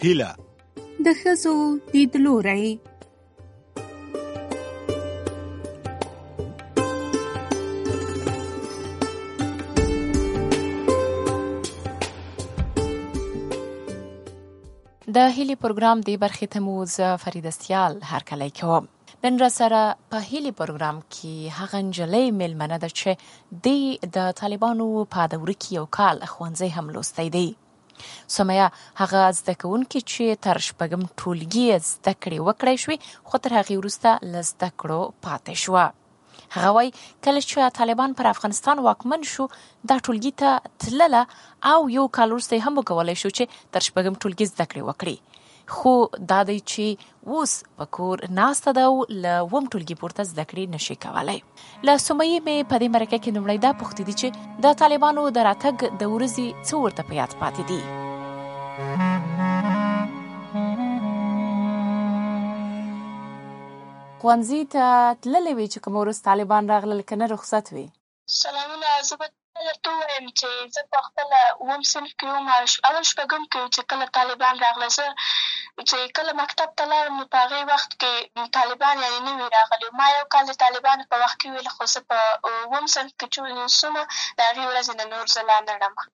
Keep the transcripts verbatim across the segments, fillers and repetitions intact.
هیله د ښځو لیدلوری. د هیلي پروګرام دی برخې ته مو زه فریده سیال هرکلی کوم. نن را سره په هیلي پروګرام کې هغه نجلۍ میلمنه ده چې د د طالبانو په دوره کې یو کال ښوونځی هم لوستی دی. سمیه هغه زده کوونکې چې تر شپږم ټولګي زده کړې وکړی شوې، خو تر هغې وروسته له زده کړو پاتې شوه. هغه وایي کله چې طالبان پر افغانستان واکمن شو، دا ټولګي ته تلله او یو کال وروسته هم وکولی شو چې تر شپږم ټولګي زده کړې وکړي. خو دا دی چې اوس په کور ناسته ده او له اووم ټولګي پورته زده کړې نشي کولی. له سمیې مې په دې مرکه کې لومړی دا پوښتې دي چې د طالبانو د راتګ د ورځې څه ورته په یاد پاتې دي. ښوونځي ته تللی وې چې کومه ورځ طالبان راغلل که نه رخصت وې؟ سلامونه. زه به درته ووایم چې زه په خپله اووم صنف کې وم، اول شپږم کې وم چې کله طالبان راغله. زه چې کله مکتب ته لاړم نو په هغې وخت کې طالبان یعنې نه وي راغلي. ما یو کال د طالبانو په وخت کې ویل، خو زه په اووم صنف کې چې سومه د هغې ورځې نه نور زه لا نه ړم.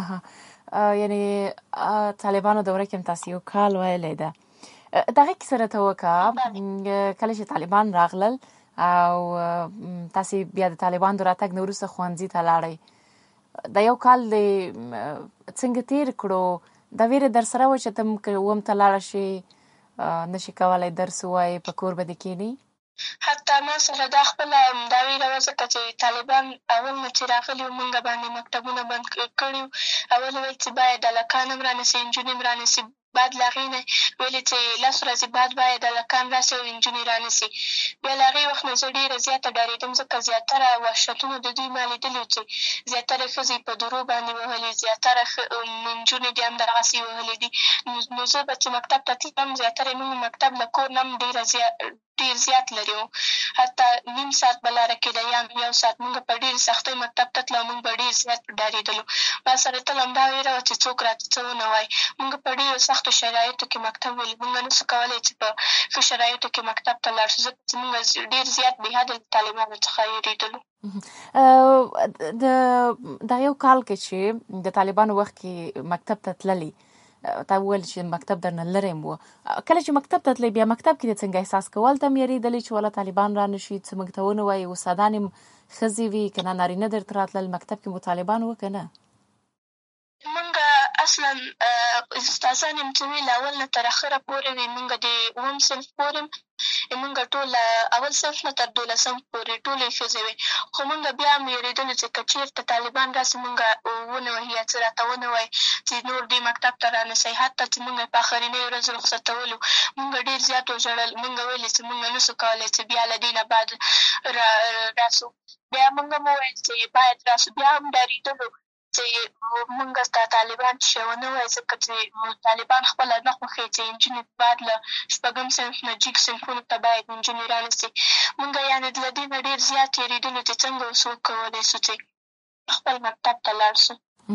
یعنې طالبانو دوره کې هم تاسې یو کال ویلی ده. دغه کیسه راته وکړه، کله چې طالبان راغلل او تاسې بیا د طالبانو د راتګ نه وروسته ښوونځي ته لاړئ، دا یو کال دې څنګه تېر کړو؟ دا ویره در سره وه چې ته که اووم ته لاړه شې نشي کولی درس ووایې، په کور به دې کښېنې؟ حتی ما سره دا خپله دا ویره وه، ځکه چې طالبان اول نه چې راغلي وو موږ باندې مکتبونه بند کړي وو. اول یې ویل چې باید هلکان هم رانیسي، نجونې هم رانیسي. بعد له هغې نه ویلې چې لس ورځې بعد باید هلکان راسي او نجونې رانیسي. بیا له هغې وخت نه زه ډېره زیاته ډارېدم، ځکه زیاتره وحشتونه د دوی ما لیدلي وو چې زیاتره ښځې په درو باندې وهلي، زیاتره نجونې دې هم دغسې وهلي دي. نو زه به چې مکتب ته تلم، زیاتره موږ مکتب له کور نه هم ډېره زیات ډېر زیات لرې وو. حتی نیم ساعت به لاره کېده یا یو ساعت. موږ په ډېرې سختۍ مکتب ته تلو، موږ به ډېر زیات ډارېدلو. ما سره تل همدا ویره وه چې څوک راته څه ونه وایي. موږ په ډېرو سختو شرایطو کې مکتب ویلو، موږ نه سو کولی چې په ښه شرایطو کې مکتب ته لاړ شو، ځکه چې موږ ډېر زیات بې حده له طالبانو څخه وېرېدلو. د دغه یو کال کې چې د طالبانو وخت کې مکتب ته تللي، تا وویل چې مکتب درنه لرې هم و. کله چې مکتب ته تللی، بیا مکتب کې دې څنګه احساس کول؟ ته هم یېرېدلې چې والا طالبان را نه شي، څه موږ ته ونه وایي؟ استادان هم ښځې وي که نه نارینه درته راتلل؟ مکتب کې مو طالبان وه که نه؟ موږ اصلا استادان یم چې وي له اول نه تر اخره پورې وي. موږ د اووم صنف پورې موږ ټول اول صنف نه تر دولسم پورې ټولې ښځې وې. خو موږ بیا هم وېرېدلو چې که چېرته طالبان راسي موږ ونه وهي یا څه راته ونه وایي چې نور دې مکتب ته رانسئ. حتی چې موږ په آخرنۍ ورځ رخصتولو موږ ډېر زیات وژړل. موږ ویلې چې موږ نه سو کولی چې بیا له دې نه بعد راسو. بیا موږ هم وویل چې باید راسو. بیا هم ډارېدلو چې موږ ته طالبان چې ونه وایي، ځکه چې طالبان خپله نه خوښوي چې نجونې بعد له شپږم صنف نه جګ صنفونو ته باید نجونې رانیسي. موږ یعنې له دې نه ډېر زیات تېرېدلو چې څنګه اوس وکولی سو چې خپل مکتب ته لاړ سو.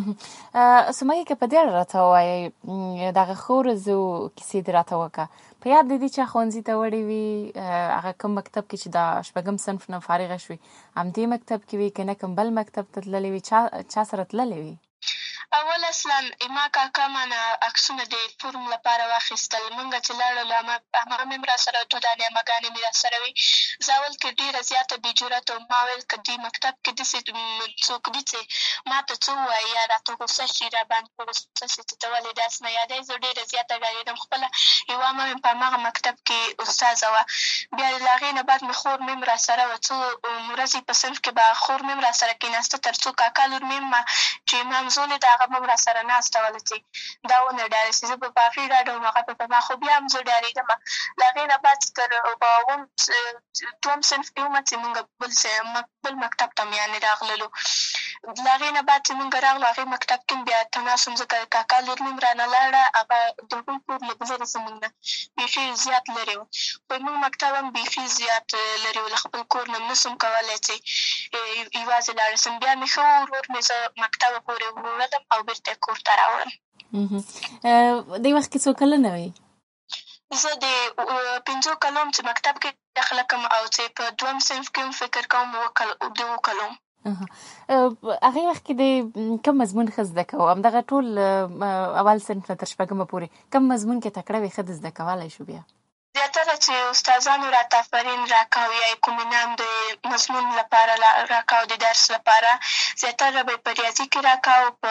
سمیه که په دې اړه راته ووایئ، دغه ښو ورځو کیسې دې راته وکړه. په یاد دې دي چې ښوونځي ته وړې وي، هغه کوم مکتب کې چې د شپږم صنف نه فارغه شوې همدې مکتب کې وي که نه کوم بل مکتب ته تللې وي؟ چا چا سره تللې وي؟ اول اصلا ما کاکا مانه عکسونه د فورم لپاره واخیستل. موږ چې لاړو عمه مې هم را سره دوه دانې عمهګانې مې را سره وي. زه اول کې ډېره زیاته بې جرته وم. ما ویل که دې مکتب کې داسې څوک دي چې ما ته څه ووایي یا راته غوسه شي، را باندې په غوسه شي چې ته ولې داسې نه یادوې. زه ډېره زیاته ډارېدم. خپله یوه عمه مې په هماغه مکتب کې استاذه وه. بیا له هغې نه بعد مې خور مې هم را سره وه. څو ورځې په صنف کې به خور مې هم را سره کېناسته، تر څو کاکا لور مې هم چې مامزولې ده هغه به هم را سره ناسته وله چې دا ونه ډارې شي. زه به په هغې ډاډه وم، هغه به په ما. خو بیا هم زه ډارېدم. له هغې نه بعد تر په اووم دوم صنف کې ومه چې مونږ بل بل مکتب ته م یعنې راغللو. له هغې نه بعد چې مونږ راغلو هغې مکتب کې بیا تناس وم، ځکه کاکا لور مې هم رانه لاړه. هغه د هغوی کور لږ لرې زمونږ نه بیخي زیات لرې و. خو زمونږ مکتب هم بیخي زیات لرې و، له خپل کور نه م نه سم کولی چې یوازې لاړه سم. بیا مې ښه ورور مې زه مکتبه پورې وړلم او بېرته یې کور ته راوړم. دې وخت کې څو کلنه وې؟ زه د پنځو کلو چې مکتب کې داخله کوم او چې په دویم صنف کې هم فکر کوم د اووه کلو. هغې وخت کې د کوم مضمون ښه زده کوو؟ همدغه ټول اول صنف نه تر شپږمه پورې کوم مضمون کې تکړه وې ښه د زده کولی شو بیا؟ زیاتره چې استادانو راته آفرین راکاو یا کوم انعام د مضمون لپاره راکاو د درس لپاره زیاتره به په ریاضي کې راکاو، په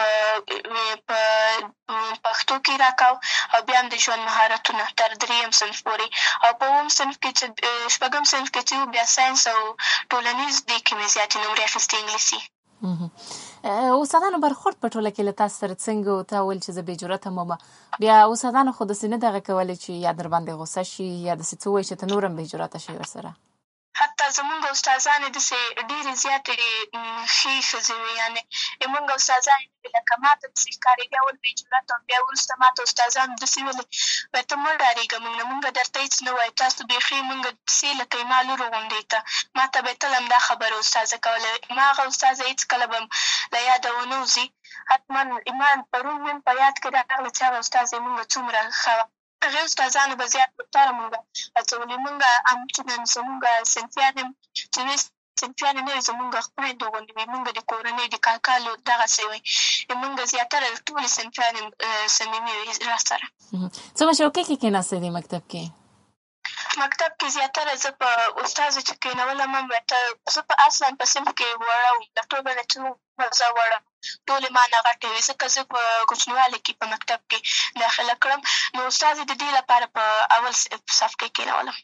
پښتو کې راکاو او بیا هم د ژوند مهارتونه تر درېیم صنف پورې. او په اووم صنف کې چې شپږم صنف کې چې بیا ساینس او ټولنیز دې کې مې زیاتې نمرې اخیستې انګلیسي. استادانو برخورد په ټوله کې له تاسو سره څنګه و؟ تا ویل چې زه بې جرأته یم، بیا استادانو خو داسې نه دغه کولی چې یا در باندې غوسه شي یا داسې څه ووایي چې ته نور هم بې جرأته شي ورسره؟ حتی زمونږ استادانې داسې ډېرې زیاتې ښې ښځې وې، یعنې زمونږ استادانې لکه ما ته داسې ښکارېدې اول بې جرأته وم، بیا وروسته ما ته استادانو داسې ویلې وایي ته مه ډارېږه موږ نه، موږ درته هېڅ نه وایو، تاسو بیخي موږ داسې لکه زما لور غوندې ته. ما ته به یې تل همدا خبره استاذه کوله. ما هغه استاذه هېڅکله به له یاده ونه وځي. حتما ما پرون مې په یاد کې راغله چې هغه استاذه یې موږ څومره ښه وه. هغې استادانو به زیات بهتره موږ هڅولي. موږ همچنان زموږ صنفیان هم چې وې صنفیانې نه وې زموږ خویندو غوندې وې، موږ د کورنۍ د کاکا لور دغسې وې. موږ زیاتره ټولې صنفیانې صمیمي وې را سره. څومره شوقي کې کېناستې دې مکتب کې؟ مکتب کې زیاتره زه په استازو چې کېنولم هم زه په اصلا په صنف کې وړه وم، د ټولو نه چې زه وړه ټولې ما نه غټې وې، ځکه زه په کوچنیوالي کې په مکتب کې داخله کړم. نو استازې د دې لپاره په اول صف کې کېنولم.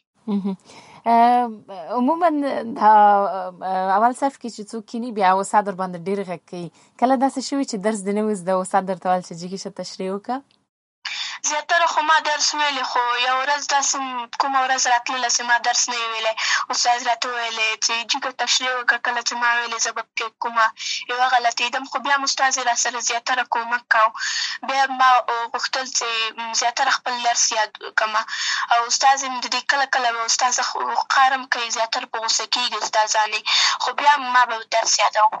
عموما دا اول صف کې چې څوک کیني بیا استاد در باندې ډېر غږ کوي. کله داسې شوي چې درس دې نه وي زده استاد درته ویل چې جګې شه تشریح وکړه؟ زیاتره خو ما درس ویلی، خو یو ورځ داسې کومه ورځ راتلله چې ما درس نه وي ویلی، استاد راته ویلی چې جګه تشریح وکړه. کله چې ما ویلې زه به پکې کومه یوه غلطېدم، خو بیا هم استاد یې را سره زیاتره کومک کوو. بیا ما غوښتل چې زیاتره خپل درس یاد کړمه او استاد یې د دې کله کله به استاذه قهر هم کوي، زیاتره په غوسه کېږي استادانې، خو بیا هم ما به درس یادوم.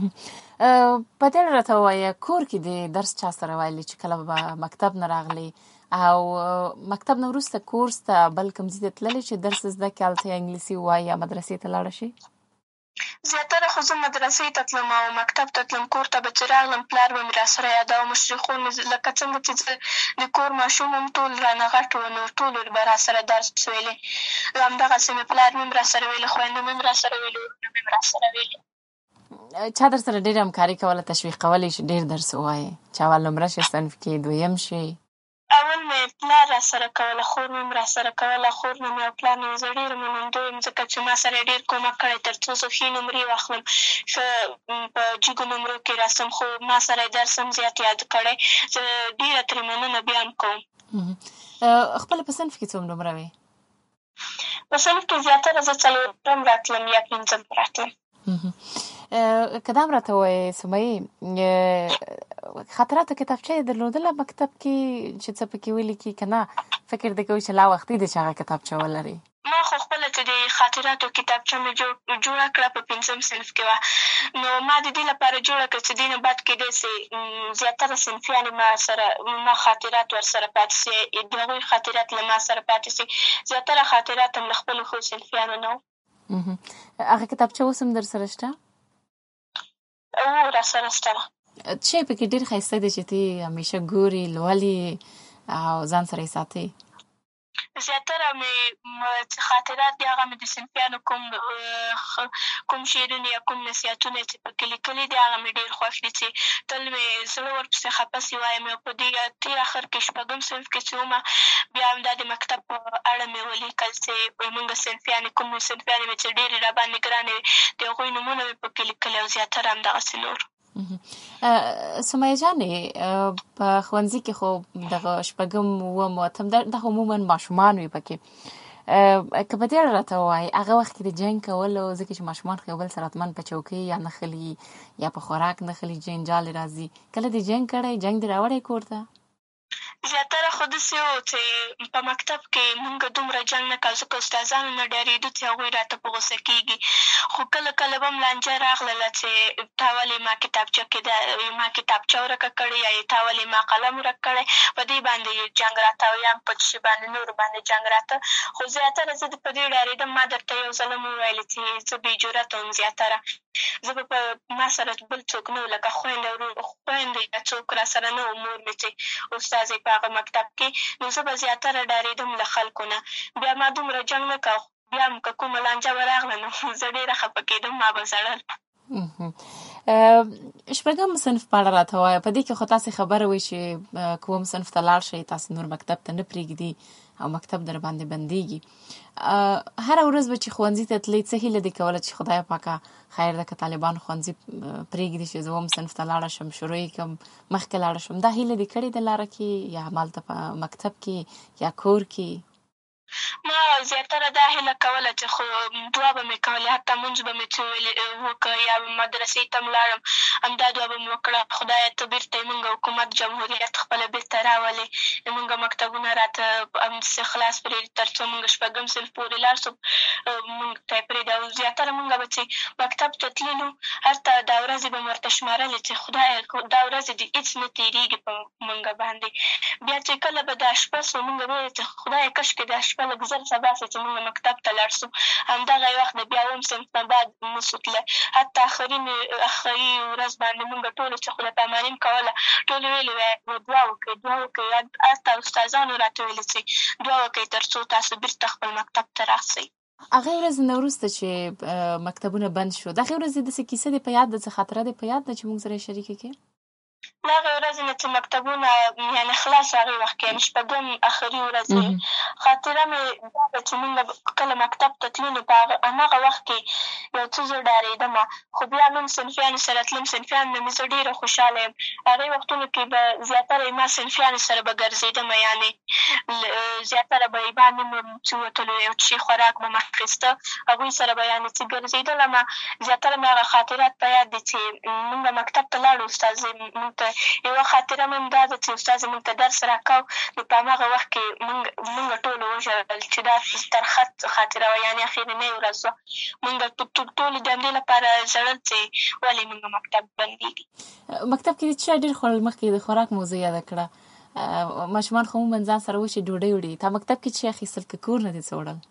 په دې راته ووایه کور کې د درس چا سره ویلي چې کله به مکتب نه راغلی او مکتب نه وروسته کورس ته بل کوم ځای ته تللی چې درس زده کړې هلته یا انګلیسي ووایي یا مدرسې ته لاړه شي؟ زیاتره خو زه مدرسې ته تلم او مکتب ته تلم. کور ته به چې راغلم پلار به مې را سره یادوه، مشرخون مې لکه څنګه چې زه د کور ماشوم هم ټول رانه غټ وو، نو ټولو به را سره درس ویلې. همدغسې مې پلار مې هم را سره ویلې، خویندو مې هم را سره ویلې، ورونه مې هم را سره ویلې. چا در سره ډېره همکاري کوله، تشویق کولی چې ډېر درس ووایې چې اول نمره شي صنف کې دویم شي؟ اول مې پلار را سره کوله، خور مې هم را سره کوله. خور نه مې او پلار نه زه ډېره منندوی یم، ځکه چې ما سره یې ډېر کومک کړی تر څو زه ښې نمرې واخلم، ښه په جګو نمرو کې راسم. خو ما سره یې درس هم زیات یاد کړی. زه ډېره ترې مننه بیا هم کوم. خپله په صنف کې څوم نمره وې؟ په صنف کې زیاتره زه څلورم راتلم یا پنځم راتلم. که دا هم راته ووایې سمیې، خاطراتو کتابچه یې درلودله مکتب کې چې څه پکې ولیکي که نه فکر دې کوي چې لا وختي دی چې هغه کتابچه ولرې؟ ما خو خپله چې د خاطراتو کتابچه مې جوړه کړه په پنځم صنف کې وه، نو ما د دې لپاره جوړه کړه چې دې نه بعد کېدی سي زیاتره صنفیانې ما سره ما خاطرات ورسره پاتې سي، د هغوی خاطرات له ما سره پاتې سي. زیاتره خاطرات هم له خپلو ښو صنفیانو نه وو. هغه کتابچه اوس هم در سره شته؟ او را سره شته. څه شی پکې ډېر ښایسته دی چې ته همیشه ګورې، لولې او ځان سره یې ساتې؟ زیاتره مې خاطرات دي هغه مې د صنفیانو کوم کوم شعرونه یا کوم نصیحتونه چې پکې لیکلي دي هغه مې ډېر خوښ دي چې تل مې زړه ورپسې خفه سي وایم. او په دې تېر اخر کې شپږم صنف کې چې ومه بیا هم دا د مکتب په اړه مې ولیکل چې زمونږ صنفیانې کوم صنفیانې مې چې ډېرې را باندې ګرانې وې د هغوی نومونه مې پکې لیکلي او زیاتره همدغسې نور. سمیه جانې په ښوونځي کې خو دغه شپږم اووم اتم دغه عموما ماشومان وي پکې، که په دې اړه راته ووایې هغه وخت کې د جنګ کولو، ځکه چې ماشومان خو یو بل سره حتما په چوکۍ یا نښلي یا په خوراک نښلي، جنجال راځي، کله دې جنګ کړی؟ جنګ دې راوړی کور ته؟ زیاتره خو داسې وو چې په مکتب کې مونږ دومره جنګ نه کوو، ځکه استادانو نه ډارېدو چې هغوی راته په غوسه کېږي. خو کله کله به م لانجه راغلله چې تا ولې ما کتابچه کې دا ما کتابچه ورکه کړې یا تا ولې ما قلم ورک کړی، په دې باندې جنګ راته او یا په شي باندې نورو باندې جنګ راته. خو زیاتره زه په دې ډارېدم. ما درته یو ځل هم وویلې چې زه بې جرته وم. زیاتره زه به په ما سره بل څوک نه وو، لکه خویندې ورور خویندې یا څوک را سره نه وو، مور مې چې استازی په هغه مکتب کې، نو زه به زیاتره ډارېدم له خلکو نه. بیا ما دومره جنګ نه کوه، بیا هم که کومه لانجه به راغله نو زه ډېره خفه کېدم، ما به ژړل. شپږم صنف په اړه راته ووایه. په دې کې خو تاسې خبره وایي چې کوم صنف ته لاړ شئ تاسې نور مکتب ته نه پرېږدي او مکتب در باندې بندېږي. هره ورځ به چې ښوونځي ته تلئ څه هیله دې کوله چې خدای پاکه خیر ده که طالبانو ښوونځي پرېږدي چې زه اووم صنف ته لاړه شم، شروع یې کړم، مخکې لاړه شم، دا هیله دې کړې ده لاره کې یا همالته په مکتب کې یا کور کې؟ ما زیاتره دا هیله کوله چې خو دعا به مې کولې، حتی مونځ به مې څه ویلې وکړه یا مدرسې ته م لاړم، همدا دعا به مې وکړه، خدایه ته بېرته یې مونږ حکومت جمهوریت خپله بېرته راولې، مونږ مکتبونه راته همداسې خلاص پرېږدي تر څو مونږ شپږم صنف پورې لاړ شو، مونږ ته یې پرېږدي. او زیاتره مونږ به چې مکتب ته تللو هلته دا ورځې به مې ورته شمارلې چې خدایه دا ورځې دې هېڅ نه تېرېږي په مونږ باندې. بیا چې کله به دا شپه سو مونږ به ویل چې خدایه کاشکې دا شپه لږ زر سبا سي چې مونږ مکتب ته لاړ سو. همدغه یې وخت د بیا اووم صنف نه بعد نه سو تللی. حتی آخري آخري ورځ باندې مونږ ټولو چې خدای پاماني م کوله ټولو ویلې وی دعا وکړئ دعا وکړئ. حتی استادانو راته ویلې چې دعا وکړئ تر څو تاسو بېرته خپل مکتب ته راسئ. هغې ورځې نه وروسته چې مکتبونه بند شو، د هغې ورځې داسې کیسه دې په یاد ده، څه خاطره دې په یاد ده چې موږ سره یې شریکه کړې؟ د هغې ورځې نه چې مکتبونه یعنې خلاص هغې وخت کې یعنې شپږم آخري ورځ وې، خاطره مې دا ده چې مونږ کله مکتب ته تلو نو په هماغه وخت کې یو څه زه ډارېدم، خو بیا نوم صنفیانو سره تلم، صنفیانو نه مې زه ډېره خوشحاله یم. هغې وختونو کې به زیاتره یې ما صنفیانو سره به ګرځېدم، یعنې زیاتره به یې باندې مو چې وتلو یو څه خوراک به مې اخېسته، هغوی سره به یعنې چې ګرځېدلم. زیاتره مې هغه خاطرات په یاد دي چې مونږ مکتب ته لاړو، استازی مونږ ته یوه خاطره مې هم دا ده چې استاد مونږ ته درس راکاو نو په هماغه وخت کې مونږ مونږ ټولو وژړل چې دا ترخه خاطره وه، یعنې اخرنۍ ورځ وه. مونږ ټولو د همدې لپاره ژړل چې ولې مونږ مکتب بندېږي. مکتب کې دې څه ډېر خوړل؟ مخکې د خوراک موضوع یاده کړه. ماشومان خو عموماً ځان سره وایي چې ډوډۍ وړي، تا مکتب کې څه اخیستل که کور نه دې څه وړل؟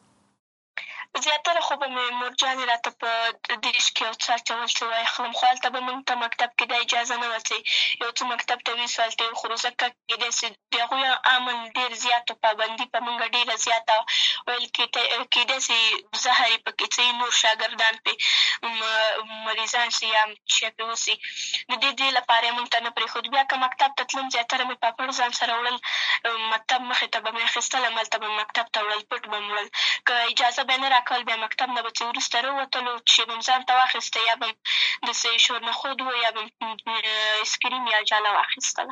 زیاتره خو به مې مورجانې راته په دېرش کې یو څه اچول چې واخلم، خو هلته به مونږ ته مکتب کې دا اجازه نه وه چې یو څه مکتب ته ویسو هلته یې وخورو، ځکه کېدای سي د هغوی امن ډېر زیات پابندي په مونږ ډېره زیاته ویل کېدای سي زهر یې پکې څه نور شاګردان پرې مریضان سي یا شی پرې وسي، د دې دې لپاره یې مونږ ته نه پرېښود. بیا که مکتب ته تلم زیاتره مې پاپړ ځان سره وړل، مکتب مخې ته به مې اخېستل، هملته به مې مکتب ته وړل، پټ به مې وړل. که اجازه به یې نه راکول بیا مکتب نه به چې وروسته راووتلو چې به م ځان ته واخېسته یا به م داسې شورنخود و یا به م ایسکریم یا جاله واخېستله.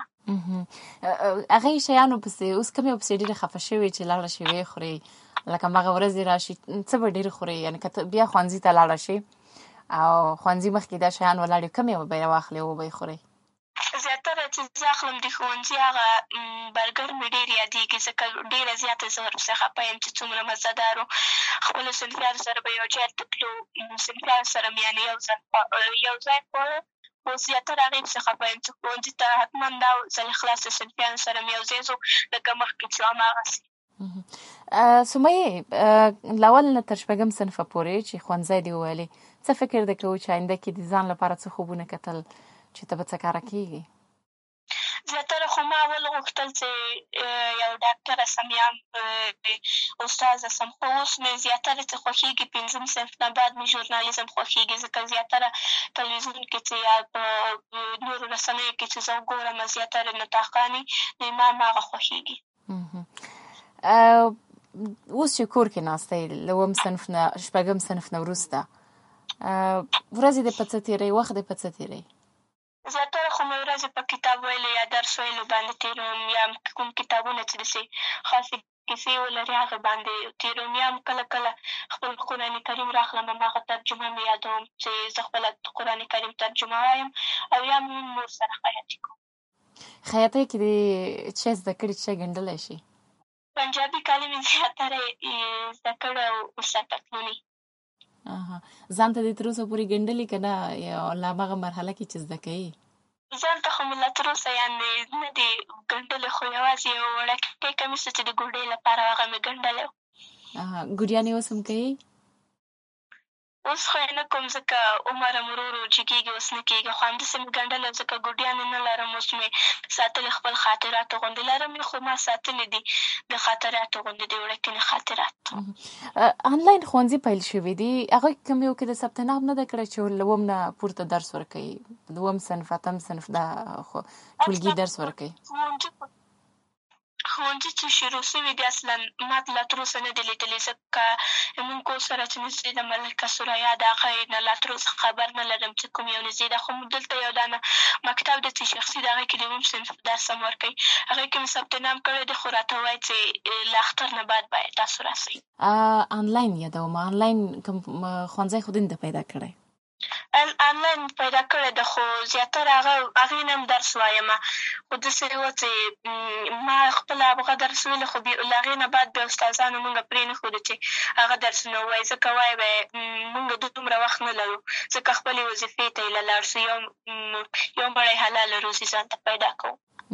هغې شیانو پسې اوس کوم یو پسې ډېرې خفه شوې چې لاړه شي ویې خورې، لکه هماغه ورځې راشي څه به ډېر خورې؟ یعنې که ته بیا ښوونځي ته لاړه شي او ښوونځي مخکې دا شیان ولاړ وي، کوم یو به یې واخلې او به یې خورې؟ زیاتره چې زه اخلم د ښوونځي هغه برګر مې ډېر یادېږي، ځکه ډېره زیاته زه ورپسې خفه یم چې څومره مزهدار و. خپلو صنفیانو سره به یو ځای ته تلو، صنفیانو سره مې یعنې یو ځل یو ځای خواړه، خو زیاتره هغې پسې خفه یم چې ښوونځي ته حتما دا ځل خلاص صنفیانو سره مې یو ځای ځو لکه مخکې چې هماغسې. سمیې له اول نه تر شپږم صنفه پورې چې ښوونځی دې وویلې، څه فکر دې کوو چې آینده کې د ځان لپاره څه خوبونه کتل چې ته به څه کاره کېږي؟ زیاتره خو ما اول غوښتل چې یو ډاکټره سم یا استاذه سم، خو اوس مې زیاتره څه خوښېږي پنځم صنف نه بعد مې ژورنالیزم خوښېږي، ځکه زیاتره تلویزیون کې چې یا په نورو رسنیو کې چې زه وګورم زیاتره نطاقانې نو ما هماغه خوښېږي. اوس چې کور کې ناسته یې له اووم صنف نه شپږم صنف نه وروسته ورځې دې په څه تېروي، وخت دې په څه تېروي؟ زیاتره خو مې ورځې په کتاب ویلو یا درس ویلو باندې تېروم، یا کوم کتابونه چې داسې خاصې کیسې ولري هغه باندې تېروم، یا هم کله کله خپل قرآن کریم راخلم هماغه ترجمه مې یادوم چې زه خپله قرآن کریم ترجمه وایم، او یا مې نور سره خیاطي کوم. خیاطۍ کې دې څه زده کړي چې ګنډلی شي؟ پنجابي کالي مې زیاتره زده کړي او ورسره پتلوني. ځان ته دې تر اوسه پورې ګنډلي که نه یا لا هماغه مرحله کې چې زده کوي؟ ځان ته خو مې لا تر اوسه یعنې نه دي ګنډلي، خو یوازې یو وړوکی کمیس چې د ګوډۍ لپاره هغه مې ګنډلی و. ګوریانې اوس هم کوي؟ اوس خو یې نه کوم ځکه عمر هم ورو ورو جګېږي، اوس نه کېږي، خو همداسې مې ګنډلی ځکه ګوډیانې نه لرم. اوس مې ساتلې خپل خاطراتو غوندې لرم یې، خو ما ساتلې دي د خاطراتو غوندې د وړکینې خاطرات. آنلاین ښوونځي پیل شوي دي، هغوی کوم یو کې د ثبت نام نه ده کړی چې له اووم نه پورته درس ورکوي؟ د اووم صنف اتم صنف دا خو ټولګي درس ورکوي. ښوونځي چې شروع شوي دي اصلا ما لا تر اوسه نه دي لیدلي، ځکه زمونږ کور سره چې نږدې ده ملکه سریا د هغه نه لا تر اوسه خبر نه لرم چې کوم یو نږدې ده. خو دلته یو دانه مکتب دی چې شخصي د هغې کې د اووم صنف درس هم ورکوي، هغې کې مې ثبت نام کړی دی، خو راته وایي چې له اختر نه بعد باید تاسو راسئ. آنلاین یادوم، آنلاین کوم ښوونځی خو دې نه ده پیدا کړی؟ آنلاین پیدا کړی ده، خو زیاتره هغه هغې نه هم درس وایم، خو داسې وه چې ما خپله هغه درس ویلو، خو له هغې نه بعد بیا استادانو مونږ پرې نه ښودو چې هغه درسونه ووایي، ځکه وایي به یې مونږ دومره وخت نه لرو، ځکه خپلې وظیفې ته یې له لاړ شو، یو یو مړی حلاله روزي ځان ته پیدا کوو.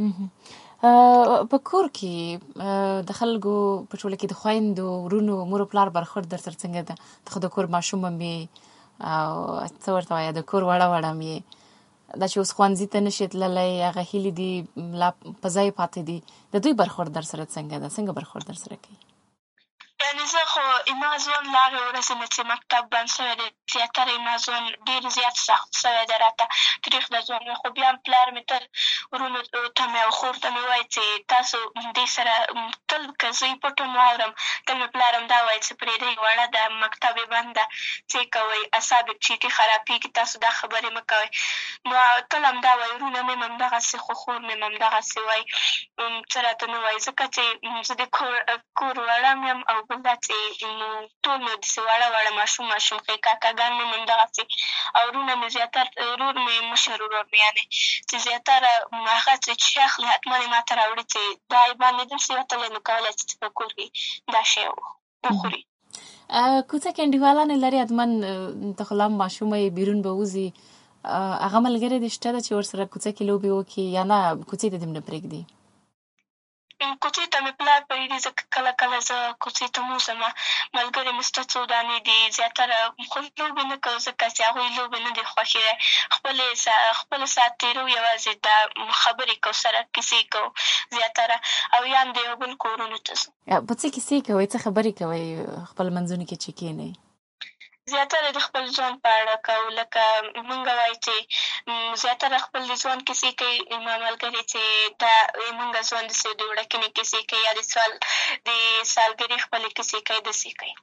په کور کې د خلکو په ټوله کې د خویندو ورونو مور پلار برخورد در سره څنګه ده؟ ته خو د کور ماشوم هم یې او څه ورته وایه د کور وړه وړه هم یې، دا چې اوس ښوونځي ته نشي تللی، هغه هیلې دي لا په ځای پاتې دي، د دوی برخورد در سره څنګه ده؟ څنګه برخورد در سره کوي؟ یعنې زه خو زما ژوند له هغې ورځې نه چې مکتب بند شوی دی زیاتره زما ژوند ډېر زیات سخت شوی دی، راته تریخ د ژوند وی، خو بیا هم پلار مې تل ورونو ته مې او خور ته مې وایي چې تاسو دې سره تل که زه یې پټ هم واورم، تل مې پلار هم دا وایي چې پرېږدئ وړه ده، مکتب یې بند ده، څه یې کوئ، اعصاب یې چیټي خرابېږي، تاسو دا خبرې مه کوئ. نو تل هم دا وایي، ورونه مې هم همدغسې، خو خور مې هم همدغسې وایي، څه راته نه وایي، ځکه چې زه د کور کور وړه م یم، او بل دا چې ټول مې داسې وړه وړه ماشوم ماشوم ښې کاکاګان مې هم همدغسې، او ورونه مې زیاتر ورور مې مشر ورور مې یعنې چې زیاتره هغه چې شی اخلي حتما یې ما ته راوړي چې دا یې باندې داسې وتلی، نو کولی شي چې په کور کې دا شی وخوري. کوڅه کې انډیوالانې لرې حتما، ته خو لا هم ماشومه یې، بیرون به وځي، هغه ملګرې دې شته ده چې ورسره کوڅه کې لوبې وکړي یا نه کوڅې ته دې هم نه پرېږدي؟ کوڅې ته مې پلار پرېږدي، ځکه کله کله زه کوڅې ته م وځم، ملګرې مې شته څو دانې دي، زیاتره خو لوبې نه کوو ځکه چې هغوی لوبې نه دي خوښې دی، خپلې خپل ساعت تېرو، یوازې دا خبرې کوو سره، کیسې کوو زیاتره، او یا هم د یو بل کورونو ته ځو. په څه کیسې کوئ؟ څه خبرې کوئ خپل منځونو کې چې کښېنئ؟ زیاتره د خپل ژوند په اړه کوو، لکه مونږ وایو چې زیاتره خپل د ژوند کیسې کوي، زما ملګرې چې دا مونږ ژوند داسې د وړکینې کیسې کوي، یا د سال د سالګرې خپلې کیسې کوي، داسې کوي.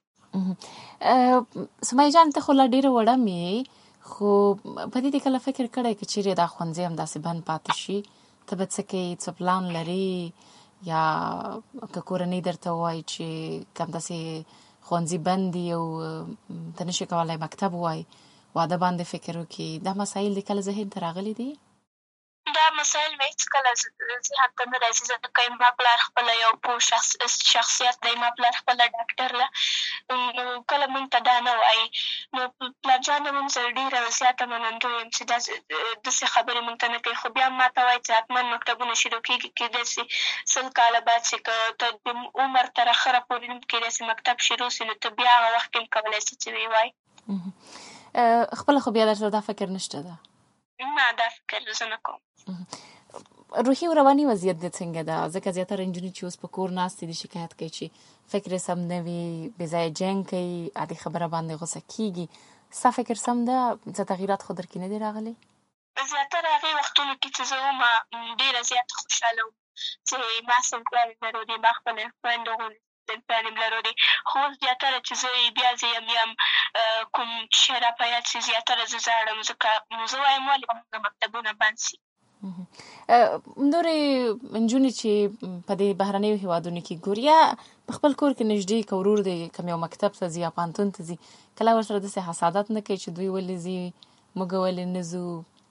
سمیه جان ته خو لا ډېره وړه مې یې، خو په دې دې کله فکر کړی که چیرې دا ښوونځی همداسې بند پاتې شي ته به څه کوې؟ څه پلان لرې؟ یا که کورنۍ درته ووایي چې که همداسې ښوونځي بند دي او ته نشي کولی مکتب ووایي، واده باندې فکر وکړي، دا مسایل دې کله ذهن ته راغلي دي؟ دا مسایل مې هېڅکله ذهن ته نه راځي، ځکه زما پلار خپله یو پوه شخصیت دی، زما پلار خپله ډاکټر ده، نو کله مونږ ته دا نه وایي. نو پلار جان هم زه ډېره زیاته منندوی یم چې داسې خبرې مونږ ته نه کوي، خو بیا هم ما ته وایي چې حتما مکتبونه شروع کېږي، کېدای شي سل کاله بعد چې که ته د عمر تر اخره پورې هم کېدای شي مکتب شروع شي، نو ته بیا هغه وخت کې هم کولی شي چې ویې وایي. خپله خو بیا درته دا فکر نشته ده؟ نه، دا فکر زه نه کوم. روحي او رواني وضعیت دې څنګه ده؟ ځکه زیاتره نجونې چې اوس په کور ناستې دي شکایت کوي چې فکر یې سم نه وي، بې ځایه جنګ کوي، عادي خبره باندې غوسه کېږي. ستا فکر سم ده؟ څه تغییرات خو در کې نه دي راغلي؟ زیاتره هغې وختونو کې چې زه وم ډېره زیاته خوشحاله وم چې ما صنفیان لرلې، ما خپلې خویندو غوندې صنفیان یم لرلې، خو اوس زیاتره چې زه بیا زه یم یم کوم شی را په یاد شي زیاتره زه ژاړم، ځکه زه وایم ولې زموږ مکتبونه بند شي. نورې نجونې چې په دې بهرنیو هېوادونو کې ګوري، یا په خپل کور کې نږدې که ورور دی کوم یو مکتب ته ځي یا پوهنتون ته ځي، کله ورسره داسې حسادت نه کوي چې دوی ولې ځي، موږ ولې نه ځو،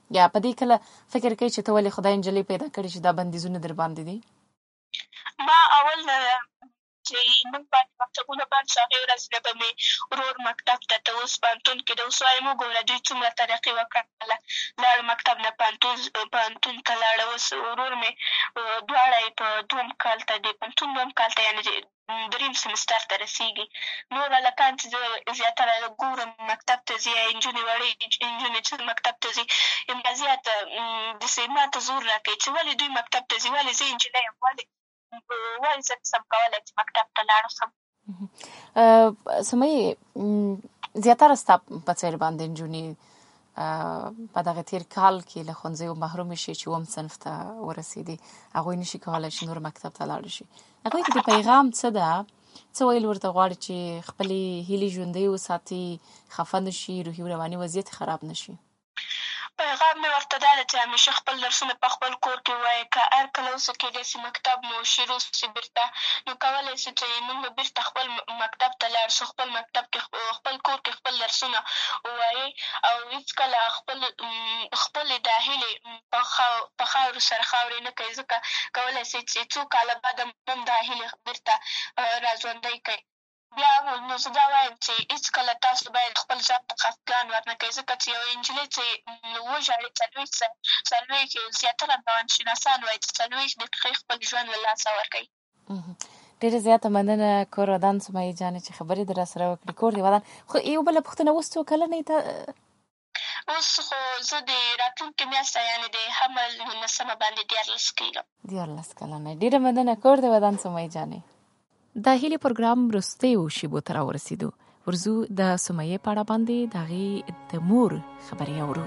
یا په دې کله فکر کوي چې ته ولې خدای نجلۍ پیدا کړې چې دا بندیزونه در باندې دي؟ ما اول چې موږ باندې مکتبونه بند شو، هغې ورځ نه به مې ورور مکتب ته ته اوس پوهنتون کې ده. اوس وایم وګوره دوی څومره ترقي وکړله، لاړ مکتب نه پوهنتون پوهنتون ته لاړه. اوس ورور مې دواړه یې په دوم کال ته دي، پوهنتون دوم کال ته یعنې دریم سمستر ته رسېږي. نور هلکان چې زه زیاتره ګورم مکتب ته ځي، یا نجونې وړې نجونې چې مکتب ته ځي، همدا زیات داسې ما ته زور را کوي چې ولې دوی مکتب ته ځي، ولې زه نجلۍ یم، ولې ولې زه نسم کولی چې مکتب ته لاړ شم. سمیې زیاتره ستا په څېر باندې نجونې په دغه تېر کال کې له ښوونځیو محرومې شي چې اووم صنف ته ورسېدې، هغوی نشي کولی چې نور مکتب ته لاړ شي. هغوی ته د پیغام څه ده؟ څه ویل ورته غواړي چې خپلې هیلې ژوندۍ وساتي، خفه نه شي، روحي او رواني وضعیت خراب نه شي؟ پیغام مې ورته دا ده چې همیشه خپل درسونه په خپل کور کې ووایي. که هر کله اوسه کېدای شي مکتب مو شروع شي بېرته، نو کولی شو چې موږ به بېرته خپل مکتب ته لاړ شو، خپل مکتب کې خپل کور کې خپل درسونه ووایي، او هېڅکله خپل خپلې دا هیلې په خاورو سره خاورې نه کوي، ځکه کولی شي چې څو کاله بعد هم دا هیلې بېرته را ژوندۍ کړي. بیا نو زه دا وایم چې هېڅکله تاسو باید خپل ځان ته خفګان ورنه کوئ، ځکه چې یوه نجلۍ چې وژاړي څلوېښت څلوېښت زیاتره روانشناسان وایي چې څلوېښت دقیقې خپل ژوند له لاسه ورکوي. ډېره زیاته مننه کور ودان سمیې جانې چې خبرې در راسره وکړې. کور دې ودان. خو یو بله پوښتنه، اوس څو کلنې ته؟ اوس خو زه د راتلونکې میاشته یعنې د حمل نولسمه باندې دیارلس کېږم. دیارلس کلنه. ډېره مننه کور دې ودان سمیې جانې. د هیلې پروګرام وروستیو شیبو ته راورسېدو. ورځو د سمیې په اړه باندې د هغې د مور خبرې اورو.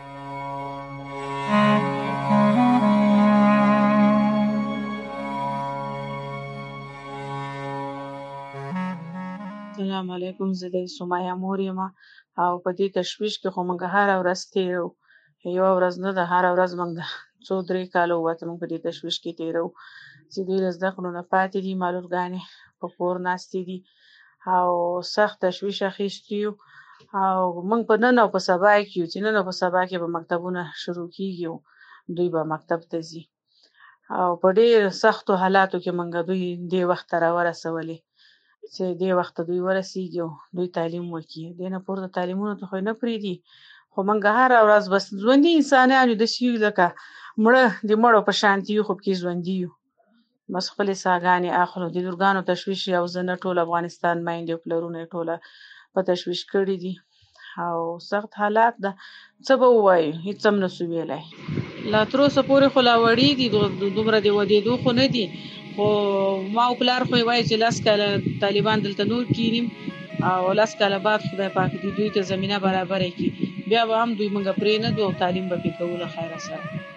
السلام علیکم، زه د سمیه مور یم او په دې تشویش کې خو موږ هره ورځ تېرو، یوه ورځ نه ده، هره ورځ موږ د څو درې کاله ووته موږ په دې تشویش کې تېرو چې دوی له زده کړو نه پاتې دي، معلولګانې په کور ناستې دي او سخت تشویش اخیستي یو. او موږ په نن او په سبا کې یو چې نن او په سبا کې به مکتبونه شروع کېږي او دوی به مکتب ته ځي، او په ډېر سختو حالاتو کې موږ دوی دې وخت ته راورسولې چې دې وخت ته دوی ورسېږي او دوی تعلیم وکړي. دې نه پورته تعلیمونو ته خو نه پرېږدي، خو موږ هره ورځ بس ژوندي انسانان یو، داسې یو لکه مړه د مړو په شانتي یو، خو پکې ژوندي یو، بس خپلې ساګانې اخلو. د لورګانو تشویش یو زه نه، ټول افغانستان میندې او پلرونه یې ټوله په تشویش کړي دي او سخت حالات ده. څه به ووایو، هېڅ هم نه شو ویلی. لا تر اوسه پورې خو لا وړې دي، دومره د ودېدو خو نه دي، خو ما او پلار خو یې وایي چې لس کاله طالبان دلته نور کینیم او لس کاله بعد خدای پاک دې دوی ته زمینه برابره کړي، بیا به هم دوی موږ پرې نه دو او تعلیم به پرې کوو له خیره سره.